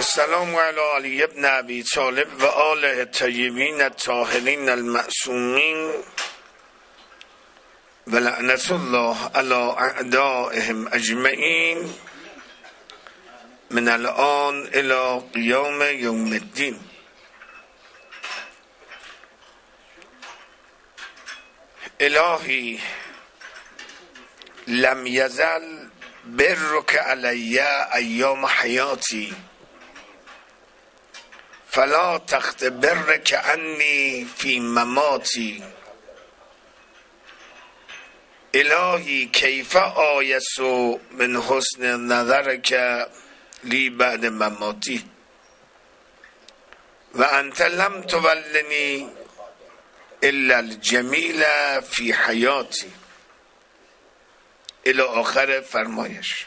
السلام علی علی ابن ابی طالب و آله الطیبین الطاهرین المعصومین و لعنت الله علی اعدائهم اجمعین من الان الی قیام یوم الدین. الهی لم یزل برک علی ایام حیاتی فلا تخت برک انی فی مماتی. الهی کیف آیس من حسن نظرک لی بعد مماتی و انت لم تولنی الا الجمیل فی حیاتی الی آخر فرمایش.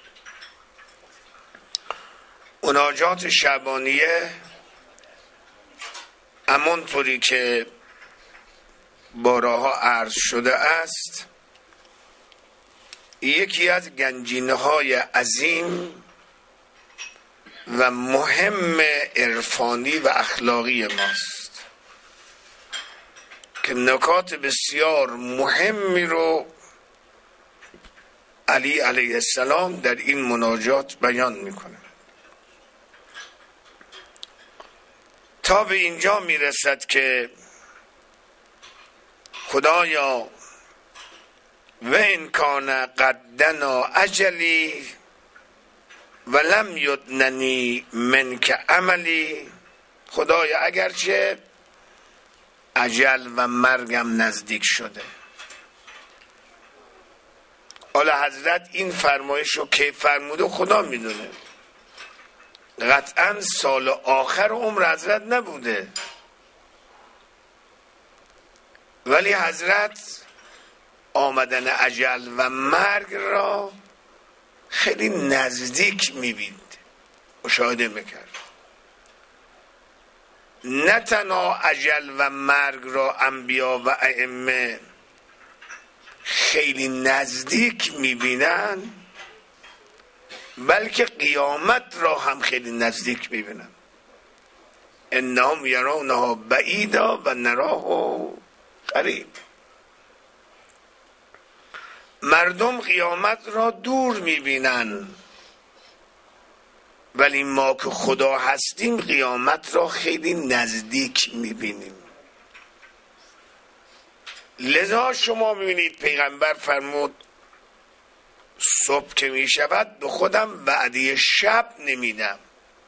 مناجات شعبانیه همانطوری که بارها عرض شده است یکی از گنجینه‌های عظیم و مهم عرفانی و اخلاقی ماست که نکات بسیار مهمی رو علی علیه السلام در این مناجات بیان میکنه تا به اینجا میرسد که خدایا و ان کان قدنا اجلی ولم یدننی منک عملی. خدایا اگرچه اجل و مرگم نزدیک شده. حالا حضرت این فرمایش رو که فرموده خدا میدونه، قطعا سال آخر عمر حضرت نبوده، ولی حضرت آمدن اجل و مرگ را خیلی نزدیک میبید، مشاهده میکرد. نه تنها اجل و مرگ را انبیا و ائمه خیلی نزدیک میبینن بلکه قیامت را هم خیلی نزدیک میبینن. انهم یرونها بعیدا و نراه قریب. مردم قیامت را دور میبینن ولی ما که خدا هستیم قیامت را خیلی نزدیک میبینیم. لذا شما میبینید پیغمبر فرمود صبح که میشود به خودم وعده شب نمیدم،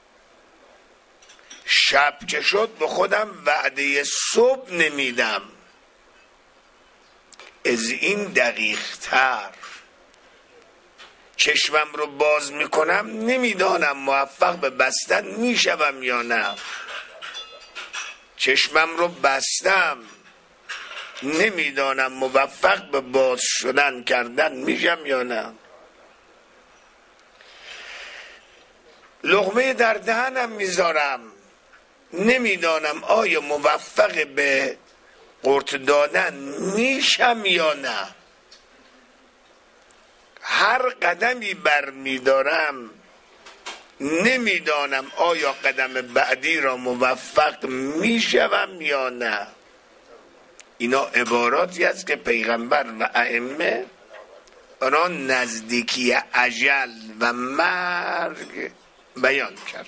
شب که شد به خودم وعده صبح نمیدم. از این دقیق تر چشمم رو باز میکنم نمیدانم موفق به بستن میشوم یا نه، چشمم رو بستم نمیدانم موفق به باز شدن کردن میشم یا نه. لقمه در دهنم میذارم نمیدانم آیا موفق به قورت دادن میشم یا نه. هر قدمی بر میدارم نمیدانم آیا قدم بعدی را موفق میشم یا نه. اینا عباراتی است که پیغمبر و ائمه آن نزدیکی اجل و مرگ بیان کرد.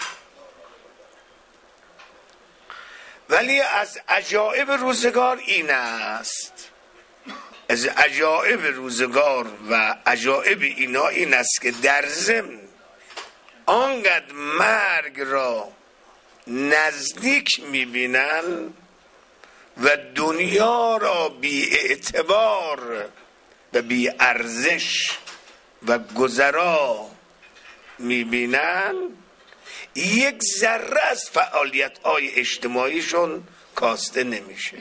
ولی از عجایب روزگار این است، از عجایب روزگار و عجایب اینا این است که در ضمن آنقدر مرگ را نزدیک میبینن و دنیا را بی اعتبار و بی ارزش و گذرا میبینن یک ذره از فعالیت های اجتماعیشون کاسته نمیشه،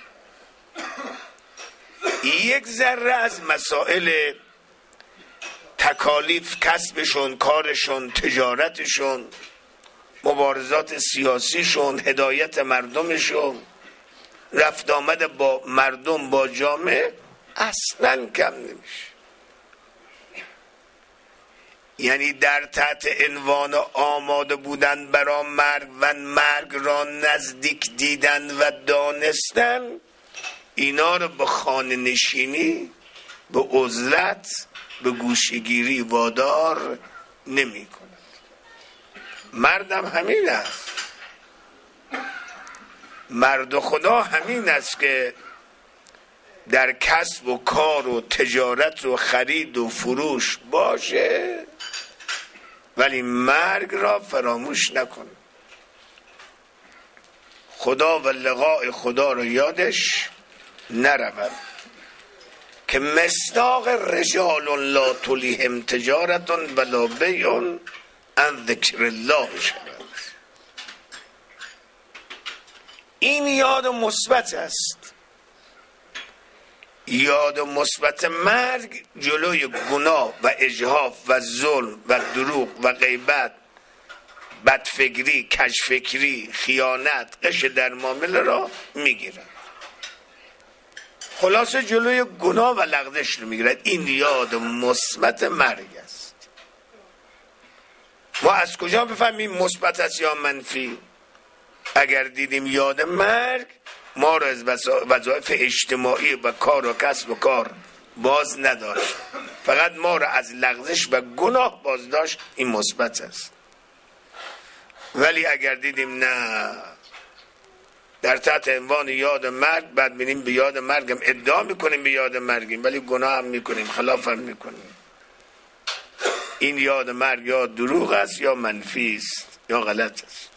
یک ذره از مسائل تکالیف کسبشون، کارشون، تجارتشون، مبارزات سیاسیشون، هدایت مردمشون، رفت آمد با مردم با جامعه اصلا کم نمیشه. یعنی در تحت عنوان آماده بودن برای مرگ و مرگ را نزدیک دیدن و دانستن، اینا رو به خانه نشینی، به عزلت، به گوشه‌گیری وادار نمی کند. مردم همین است، مرد خدا همین است که در کسب و کار و تجارت و خرید و فروش باشه ولی مرگ را فراموش نکنه. خدا و لقاء خدا رو یادش نرود که مصداق رجال لا تلهیهم تجارت ولا بیع عن ذکر الله شود. این یاد مثبت است. یاد مثبت مرگ جلوی گناه و اجحاف و ظلم و دروغ و غیبت، بدفکری، کژفکری، خیانت، غش در معامله را میگیرد. خلاصه جلوی گناه و لغزش رو میگیرد. این یاد مثبت مرگ است. ما از کجا بفهمیم مثبت است یا منفی؟ اگر دیدیم یاد مرگ ما را از وظایف اجتماعی و کار و کسب و کار باز نداشت، فقط ما را از لغزش و گناه باز داشت، این مثبت است. ولی اگر دیدیم نه، در تحت عنوان یاد مرگ بعد بینیم به یاد مرگ هم ادعا میکنیم به یاد مرگیم ولی گناه هم میکنیم، خلاف هم میکنیم، این یاد مرگ یا دروغ است یا منفی است یا غلط است.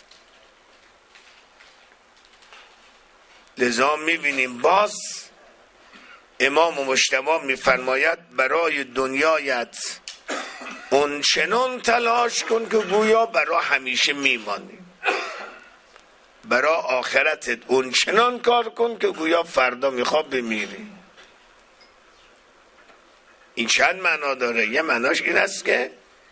لذا میبینیم باز امام مجتبی میفرماید برای دنیایت اونچنان تلاش کن که گویا برای همیشه میمانی، برای آخرتت اونچنان کار کن که گویا فردا میخواد بمیری. این چند معنا داره؟ یه معناش این است که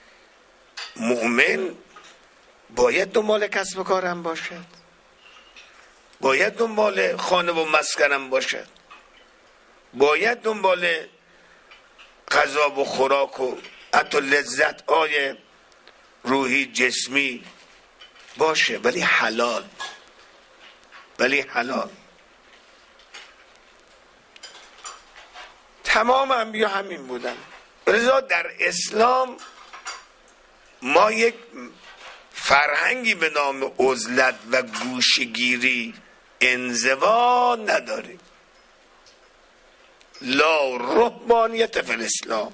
مؤمن باید دنبال کسب و کارم باشد، باید دنبال خانه و مسکنم باشد، باید دنبال غذا و خوراک و حتی لذت های روحی جسمی باشه، ولی حلال، ولی حلال. تمام انبیا همین بودن. لذا در اسلام ما یک فرهنگی به نام عزلت و گوشه‌گیری، انزوا نداریم. لا رهبانیت فی الاسلام،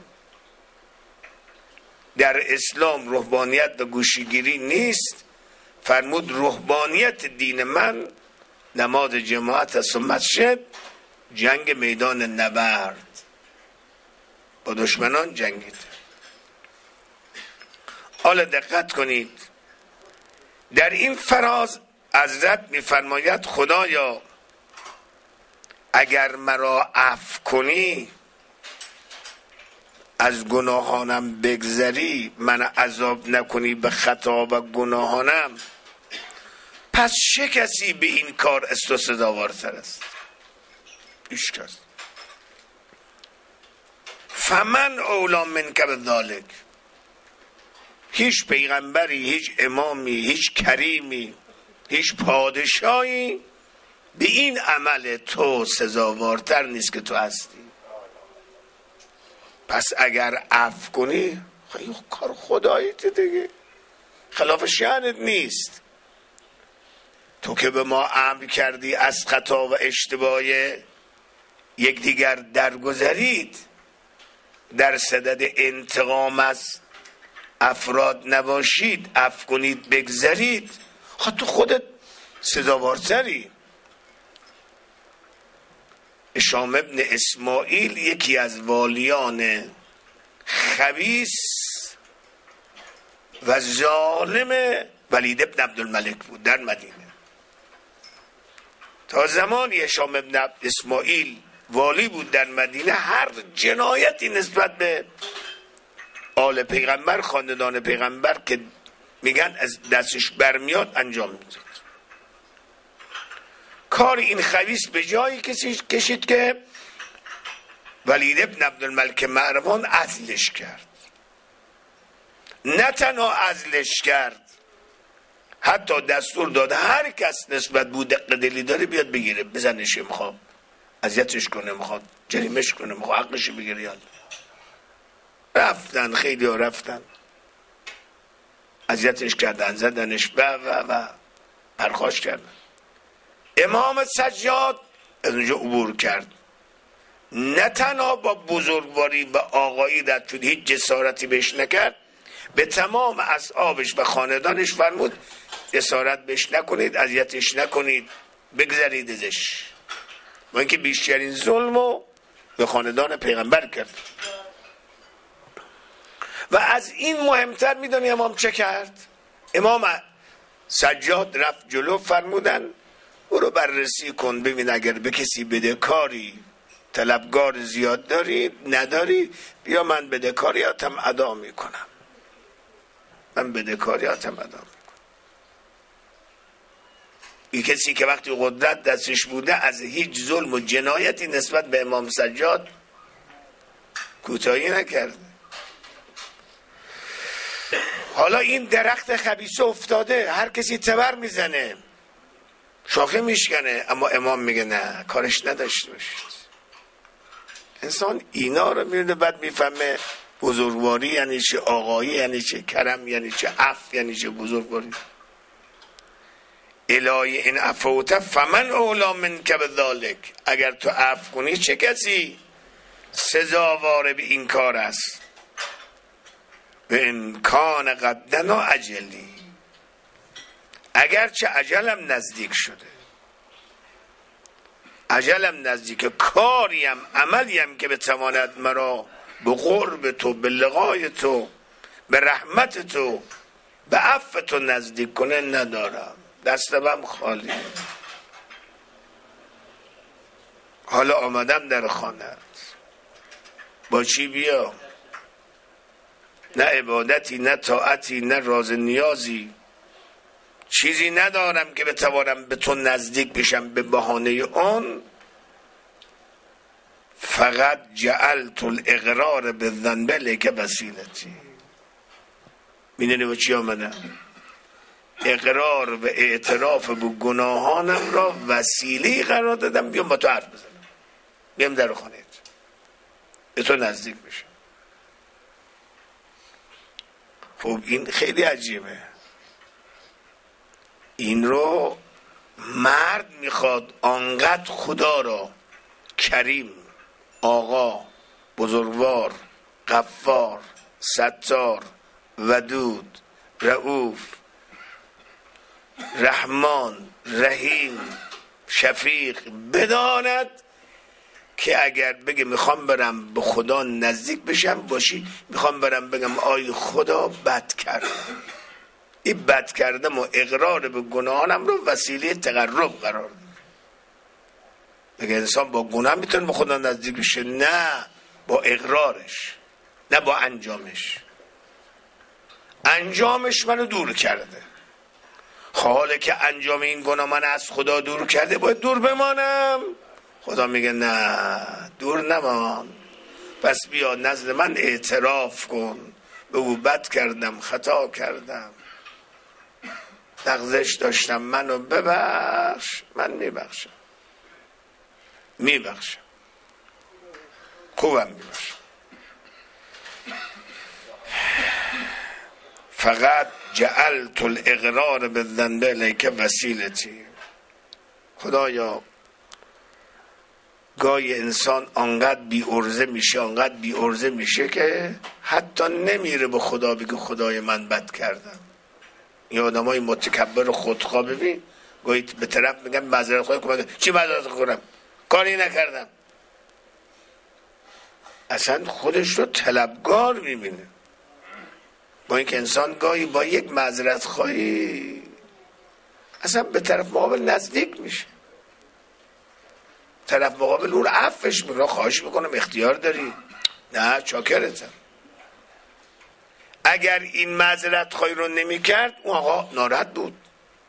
در اسلام رهبانیت و گوشه‌گیری نیست. فرمود رهبانیت دین من نماز جماعت است و مسجد، جنگ میدان نبرد، با دشمنان جنگید. حالا دقت کنید، در این فراز حضرت میفرماید خدایا اگر مرا عفو کنی، از گناهانم بگذری، من عذاب نکنی به خطا و گناهانم، پس چه کسی به این کار است و سزاوارتر است؟ هیچ کس. فمن اولی منک بذالک، هیچ پیغمبری، هیچ امامی، هیچ کریمی، هیچ پادشاهی به این عمل تو سزاوارتر نیست که تو هستی. پس اگر عفو کنی خیلی کار خداییت دیگه، خلاف شأنت نیست. تو که به ما امر کردی از خطا و اشتباه یکدیگر درگذرید، در صدد انتقام از افراد نباشید، عفو کنید، بگذرید، خب تو خودت سزاوارتری. هشام ابن اسماعیل یکی از والیان خبیث و ظالم ولید ابن عبدالملک بود در مدینه. تا زمانی هشام ابن اسماعیل والی بود در مدینه، هر جنایتی نسبت به آل پیغمبر، خاندان پیغمبر که میگن از دستش برمیاد انجام میداد. کار این خبیث به جایی کشید که ولید ابن عبدالملک مروان عزلش کرد. نه تنها عزلش کرد، حتی دستور داد هر کس نسبت بود دقدلی داره بیاد بگیره، بزنش، میخواد اذیتش کنه، میخواد جریمش کنه، میخواد حقش بگیره. یاد رفتن، خیلی ها رفتن، اذیتش کردن، زدنش و پرخاش کردن. امام سجاد از اونجا عبور کرد، نه تنها با بزرگواری و آقایی رد شد، هیچ جسارتی بهش نکرد، به تمام اصحابش و خاندانش فرمود جسارت بهش نکنید، اذیتش نکنید، بگذرید ازش. و اینکه بیشترین ظلمو به خاندان پیغمبر کرد. و از این مهمتر میدونی امام چه کرد؟ امام سجاد رفت جلو، فرمودن برو بررسی کن ببین اگر به کسی بدهکاری طلبگار زیاد داری نداری، بیا من بدهکاریاتم ادا میکنم، من بدهکاریاتم ادا میکنم. این کسی که وقتی قدرت دستش بوده از هیچ ظلم و جنایتی نسبت به امام سجاد کوتاهی نکرد. حالا این درخت خبیثه افتاده، هر کسی تبر میزنه، شاخه میشکنه، اما امام میگه نه، کارش نداشته باشید. انسان اینا رو میبینه بعد میفهمه بزرگواری یعنی چه، آقایی یعنی چه، کرم یعنی چه، عفو یعنی چه، بزرگواری. الهی این عفوت فمن اولا منک بذالک، اگر تو عفو کنی چه کسی سزاوار به این کار است. به امکان قدنا اجلی، اگرچه اجلم نزدیک شده، اجلم نزدیک، کاریم عملیم که بتواند مرا به قرب تو، به لقای تو، به رحمت تو، به عفو تو نزدیک کنه ندارم، دستم خالی. حالا آمدم در خانه، با چی بیا؟ نه عبادتی، نه طاعتی، نه راز نیازی، چیزی ندارم که بتوانم به تو نزدیک بشم به بهانه اون. فقط جعلت الاقرار بالذنب لک وسیلتی. میدونی با چی آمدم؟ اقرار و اعتراف به گناهانم را وسیله قرار دادم بیام با تو حرف بزنم، بیام در خانهت به تو نزدیک بشم. خب این خیلی عجیبه. این رو مرد میخواد آنقدر خدا را کریم، آقا، بزرگوار، غفار، ستار، ودود، رؤوف، رحمان، رحیم، شفیق بداند که اگر بگه میخوام برم به خدا نزدیک بشم باشی، میخوام برم بگم آی خدا بد کردم، این بد کردم و اقرار به گناهانم رو وسیله تقرب قرار داد. مگه انسان با گناه میتونه به خدا نزدیک بشه؟ نه، با اقرارش، نه با انجامش. انجامش منو دور کرده. حالا که انجام این گناه من از خدا دور کرده باید دور بمانم؟ خدا میگه نه، دور نمان، پس بیا نزد من اعتراف کن، بگو بد کردم، خطا کردم، لغزش داشتم، منو ببخش، من میبخشم، خوبم میبخشم. فقط جعلت الاقرار بالذنب الیک وسیلتی. خدایا گاهی انسان آنقدر بی ارزه میشه که حتی نمیره به خدا بگه خدای من بد کردم. این آدمای متکبر خودخواه ببین، گاهی به طرف میگن معذرت خواهی کنم، چی معذرت کنم؟ کاری نکردم. اصلا خودش رو طلبگار میبینه. با اینکه انسان گاهی با یک معذرت خواهی اصلا به طرف مقابل نزدیک میشه، طرف مقابل اون عفوش میکنه، خواهش میکنم اختیار داری، نه چاکرتم. اگر این معذرت خواهی رو نمیکرد اون آقا ناراحت بود،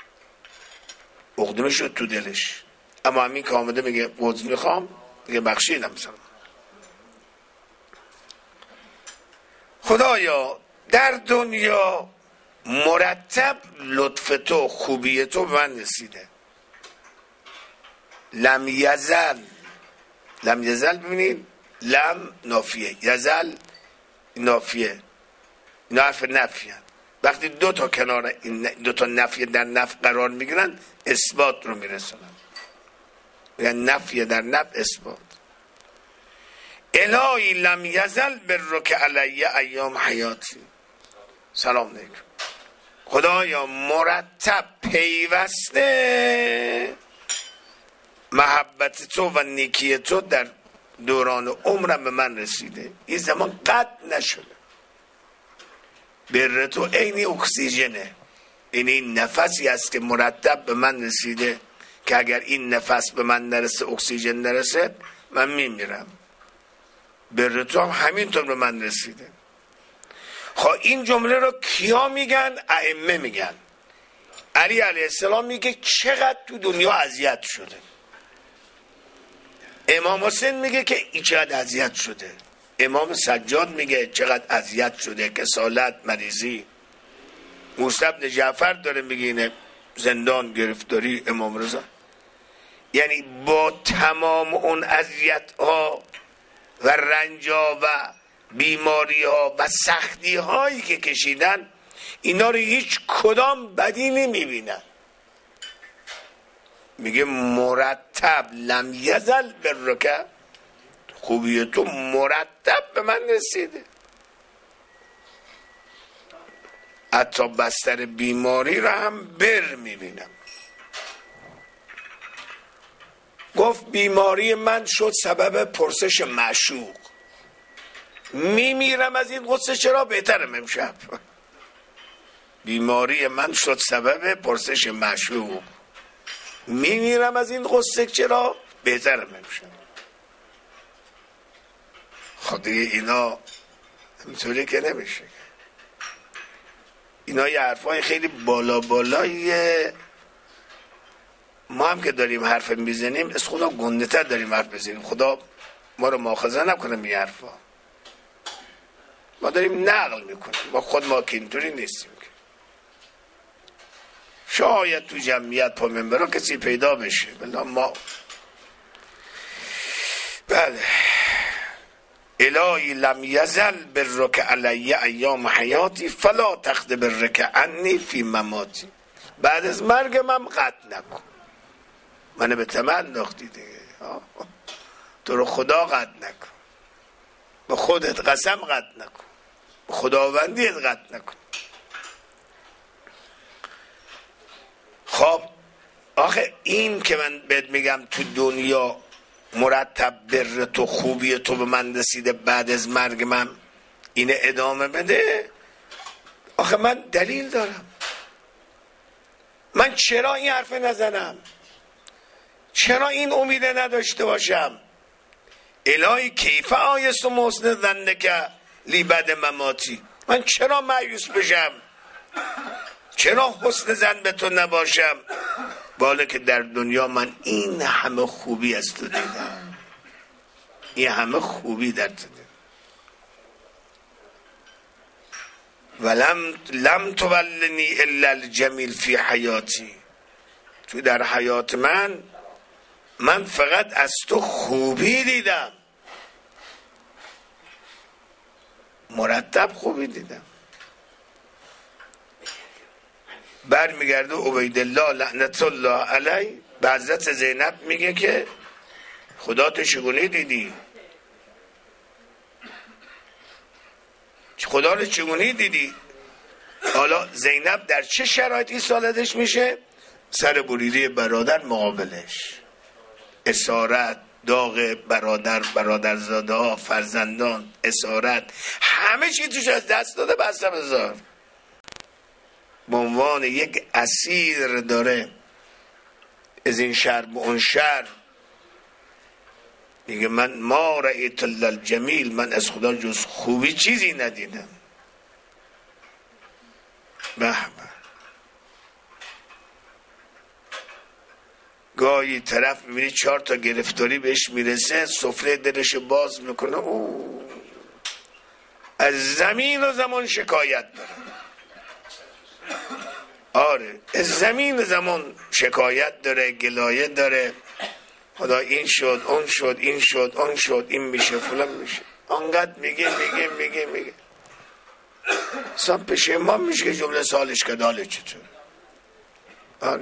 عقده شد تو دلش. اما همین که آمده میگه عذر میخوام، میگه بخشیدم. مثلا خدایا در دنیا مرتب لطف تو، خوبی تو به من رسیده. لم یزل، لم یزل ببینید، لم نافیه، یزل نافیه، اینا حرف نفیه. وقتی دو تا کنار این دو تا نفی در نف قرار میگیرن اثبات رو میرسونن، یعنی نفی در نف اثبات. الهی لم یزل برک علی ایام حیاتی. سلام علیکم. خدایا مرتب پیوسته محبت تو و نیکی تو در دوران عمرم به من رسیده، این زمان قطع نشده. بر تو عین اکسیژنه، این نفسی است که مرتب به من رسیده که اگر این نفس به من نرسه، اکسیژن نرسه، من میمیرم. بر تو هم همینطور به من رسیده. خب این جمله رو کیا میگن؟ ائمه میگن. علی علیه السلام میگه چقدر تو دنیا اذیت شده. امام حسین میگه که این چقدر اذیت شده. امام سجاد میگه چقدر اذیت شده، کسالت، مریضی. موسی بن جعفر داره میگه اینه زندان، گرفتاری. امام رضا یعنی با تمام اون اذیت ها و رنج ها و بیماری ها و سختی هایی که کشیدن، اینا رو هیچ کدام بدی نمیبینن. میگه مرتب لم یزل برک، خوبی تو مرتب به من رسیده. حتی بستر بیماری رو هم بر میبینم. گفت بیماری من شد سبب پرسش معشوق، میمیرم از این غصه، چرا بهترم امشب. بیماری من شد سبب پرسش معشوق، میمیرم از این غصه، چرا بهترم امشب. خب اینا همینطوری که نمیشه. اینا یه حرفای خیلی بالا بالاییه. ما هم که داریم حرف میزنیم از خدا گنده تر داریم حرف بزنیم. خدا ما رو مؤاخذه نکنه این حرفا. ما داریم نقل میکنیم، ما که اینطوری نیستیم. شاید تو جمعیت پا منبرا کسی پیدا بشه، ما بله. الهی لم یزل برک علی ایام حیاتی فلا تخت برک عنی فی مماتی. بعد از مرگ من قطع نکن، منو به طمع انداختی دیگه، تو رو خدا قطع نکن، به خودت قسم قطع نکن، به خداوندیت قطع نکن. خب آخه این که من بهت میگم تو دنیا مرتب بر تو، خوبی تو به من رسیده، بعد از مرگ من اینه ادامه بده. آخه من دلیل دارم. من چرا این حرف نزنم؟ چرا این امید نداشته باشم؟ الهی کیف آیست و محسن ظنک لی بعد مماتی. من چرا مایوس بشم؟ چرا حسن ظن به تو نباشم؟ بالا که در دنیا من این همه خوبی از تو دیدم، این همه خوبی در تو دیدم. ولم لم تولنی الا الجمیل فی حیاتی. تو در حیات من فقط از تو خوبی دیدم، مرتب خوبی دیدم. برمیگرده عبیدالله لعنت الله علیه به حضرت زینب میگه که خدا تو چگونه دیدی؟ خدا رو چگونه دیدی؟ حالا زینب در چه شرایطی سالتش میشه؟ سر بریده برادر مقابلش، اسارت، داغ برادر، برادرزاده ها، فرزندان، اسارت، همه چی توش از دست داده، بسته بذار به عنوان یک اسیر داره از این شهر به اون شهر. میگه من ما رأیت الا الجمیل، من از خدا جز خوبی چیزی ندیدم. به گاهی طرف میبینی 4 تا گرفتاری بهش میرسه، سفره دلش باز میکنه، از زمین و زمان شکایت داره. آره از زمین و زمان شکایت داره، گلایه داره، خدا این شد اون شد این شد اون شد این میشه فلان میشه، انقدر میگه سب پشیمان میشه که جمله سالش که داله چطور. آره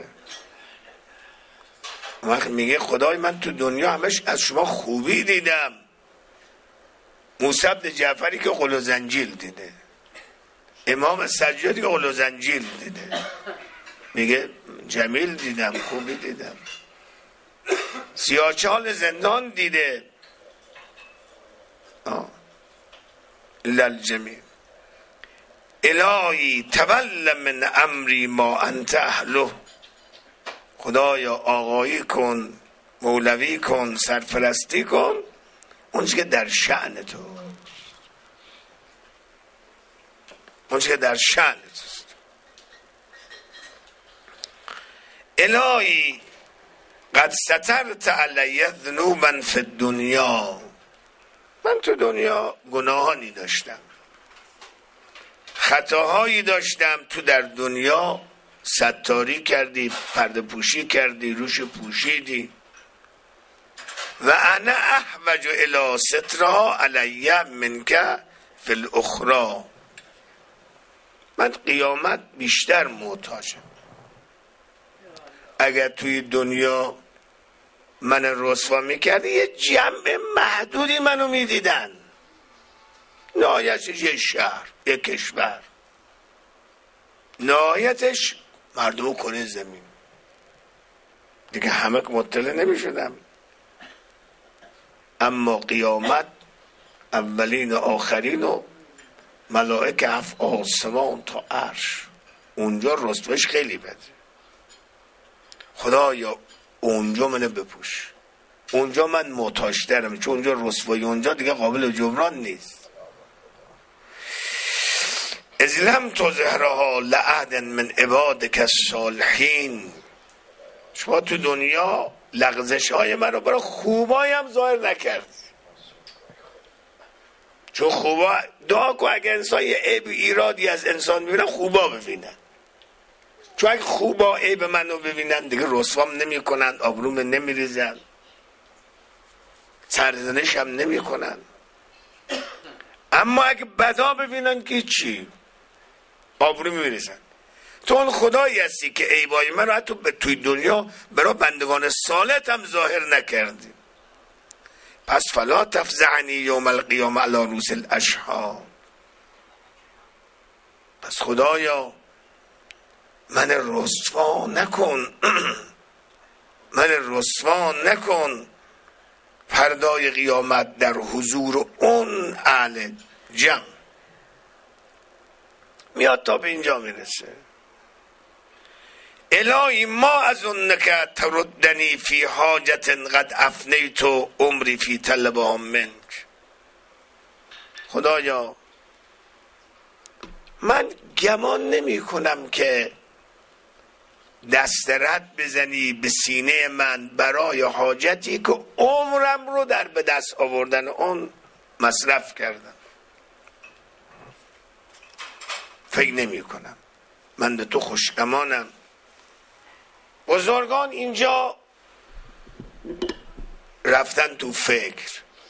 وقت میگه خدای من تو دنیا همش از شما خوبی دیدم. موسی بن جعفری که قل و زنجیل دیده، امام سجادی که قل و زنجیل دیده، میگه جمیل دیدم، خوبی دیدم. سیاهچال زندان دیده. للجمیل الهی تول من امری ما انت اهله. خدایا آقایی کن، مولوی کن، سرپرستی کن اون چی که در شأن تو، اون چی که در شأن توست. الهی قد سترت علی ذنوبا فی الدنیا. من تو دنیا گناهانی داشتم، خطاهایی داشتم، تو در دنیا ستاری کردی، پرده پوشی کردی، روش پوشیدی. و انا احوج الی سترها علی منک فی الاخرى. من قیامت بیشتر محتاجم. اگر توی دنیا من رسوا میکردی یه جمع محدودی منو میدیدن، نهایتش یه شهر، یه کشور، نهایتش مردم کنه زمین دیگه، همه مطلع نمیشدم. اما قیامت اولین و آخرین و ملائکه هفت آسمان تا عرش، اونجا رتبهش خیلی بده. خدایا اونجا منو بپوش، اونجا من محتاج ترم، چون اونجا رسوایی اونجا دیگه قابل جبران نیست. اذ لم تظهرها لأحد من عبادک الصالحین. شما تو دنیا لغزش های من رو برای خوبایی هم ظاهر نکرد، چون خوبا دعا کن اگه انسان یه عیب ایرادی از انسان میبینن خوبا ببینن، چون اگه خوبا عیب منو ببینن دیگه رسوام نمی کنن، آبروم نمی ریزن، سرزنش هم نمی کنن. اما اگه بدا ببینن که چی، آبرو می ریزن. تو اون خدایی هستی که عیبای من رو حتی توی دنیا برای بندگان صالح هم ظاهر نکردی. پس فلا تفزعنی یوم القیامه علی رؤوس الاشهاد. پس خدایا من رسوا نکن من رسوا نکن فردای قیامت در حضور اون اهل جمع. میاد تا به اینجا میرسه. الهی ما از اونک تردنی فی حاجت قد افنیت عمری فی طلبها منک. خدایا من گمان نمی کنم که دست رد بزنی به سینه من برای حاجتی که عمرم رو در به دست آوردن اون مصرف کردم. فکر نمی کنم. من به تو خوشگمانم. بزرگان اینجا رفتن تو فکر،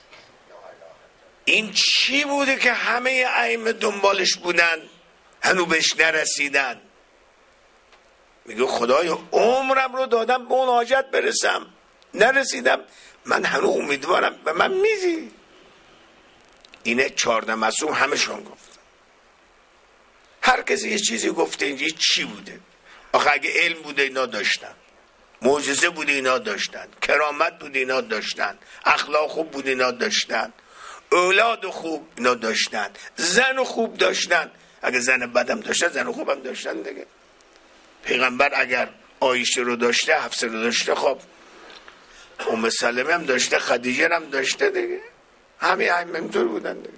این چی بوده که همه ائمه دنبالش بودن هنوز بهش نرسیدن. میگه خدایا عمرم رو دادم به اون حاجت برسم، نرسیدم، من هنوز امیدوارم به من میدی. اینه 14 معصوم همشون گفت. هر کسی یه چیزی گفته. اینجا چی بوده؟ آخه اگه علم بوده اینا داشتن، معجزه بوده اینا داشتن، کرامت بوده اینا داشتن، اخلاق خوب بوده اینا داشتن، اولاد خوب اینا داشتن، زن خوب داشتن. اگه زن بدم داشتن زن خوبم داشتن دیگه. پیغمبر اگر عایشه رو داشته، حفصه رو داشته، خب ام سلمه هم داشته، خدیجه هم داشته دیگه. همه ائمه اینطور بودن دیگه.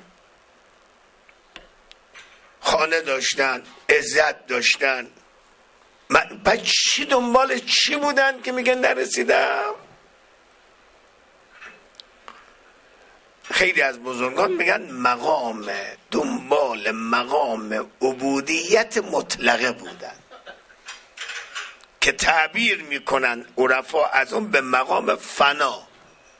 خانه داشتن، عزت داشتن. بعد چی دنبال چی بودن که میگن نرسیدم؟ خیلی از بزرگان میگن مقام دنبال مقام عبودیت مطلقه بودن که تعبیر میکنن عرفا از اون به مقام فنا.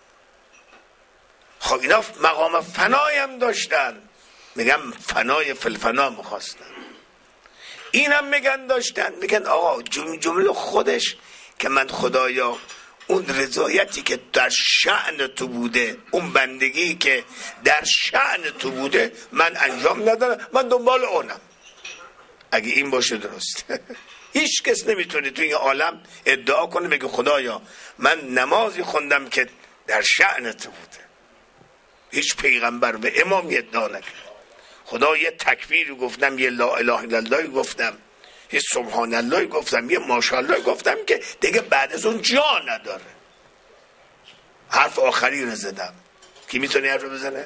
خب اینا مقام فنای هم داشتن، میگن فنای فلفنا میخواستن. این هم میگن داشتن، میگن آقا جمله خودش که من خدایا اون رضایتی که در شأن تو بوده، اون بندگی که در شأن تو بوده من انجام ندارم، من دنبال اونم. اگه این باشه درست هیچ کس نمیتونه تو این عالم ادعا کنه بگه خدایا من نمازی خوندم که در شأن تو بوده. هیچ پیغمبر و امامی ادعا نکرد. خدا یه تکبیری گفتم، یه لا اله الا الله گفتم، یه سبحان الله گفتم، یه ماشاءالله گفتم که دیگه بعد از اون جا نداره. حرف آخری رو زدم. کی میتونه حرف رو بزنه؟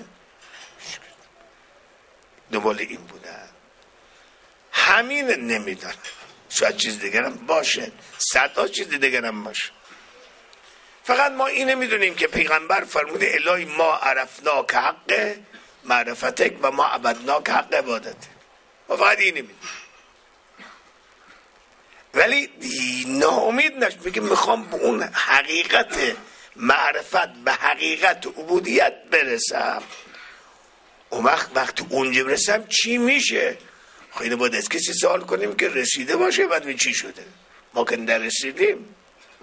دنبال این بودن. همین نمیدونم، شاید چیز دیگرم باشه، صدها چیز دیگرم باشه. فقط ما اینه میدونیم که پیغمبر فرموده الهی ما عرفنا که حق معرفتک و ما عبدنا که حق عبادت. ما فقط اینه میدونیم، ولی ناامید نشد. میگه میخوام به اون حقیقت معرفت، به حقیقت عبودیت برسم. اون وقت اونجا برسم چی میشه؟ خیلی باید از کسی سوال کنیم که رسیده باشه بعد چی شده. ما که نرسیدیم.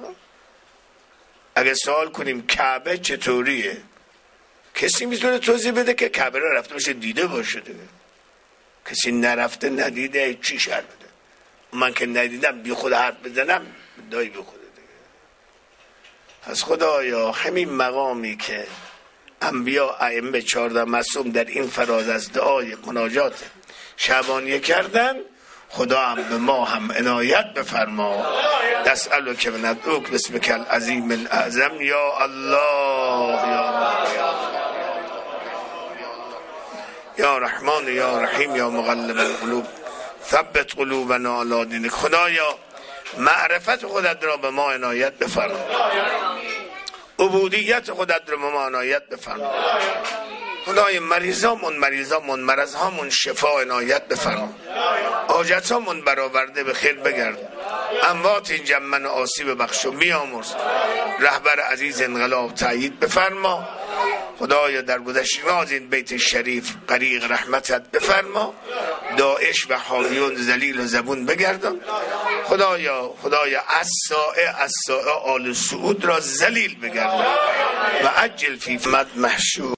اگه سوال کنیم کعبه چطوریه، کسی میتونه توضیح بده که کعبه رو رفته باشه دیده باشه دیگه. کسی نرفته ندیده چی شر بده؟ من که ندیدم بی خود حرف بزنم دایی بی خود دیگه. از خدایا همین مقامی که انبیا ائمه 14 معصوم در این فراز از دعای مناجات شعبانیه کردن، خدا هم به ما هم عنایت بفرما. نسألک و ندعوک باسمک العظیم الاعظم یا الله یا رحمان یا رحیم یا مقلب القلوب ثبت قلوبنا علی دینک. خدایا معرفت خودت را به ما عنایت بفرما، عبودیت خودت را به ما عنایت بفرما. خدای مریضامون مرضهامون شفا عنایت بفرما، حاجتامون برآورده به خیر بگرد، اموات این جمعن آسیب بخش و بیامرز، رهبر عزیز انقلاب تأیید بفرما. خدایا در گذشتگان از این بیت شریف غریق رحمتت بفرما، داعش و حامیون ذلیل و زبون بگردان. خدایا از سائه آل سعود را ذلیل بگردان و عجل فی مد محشور.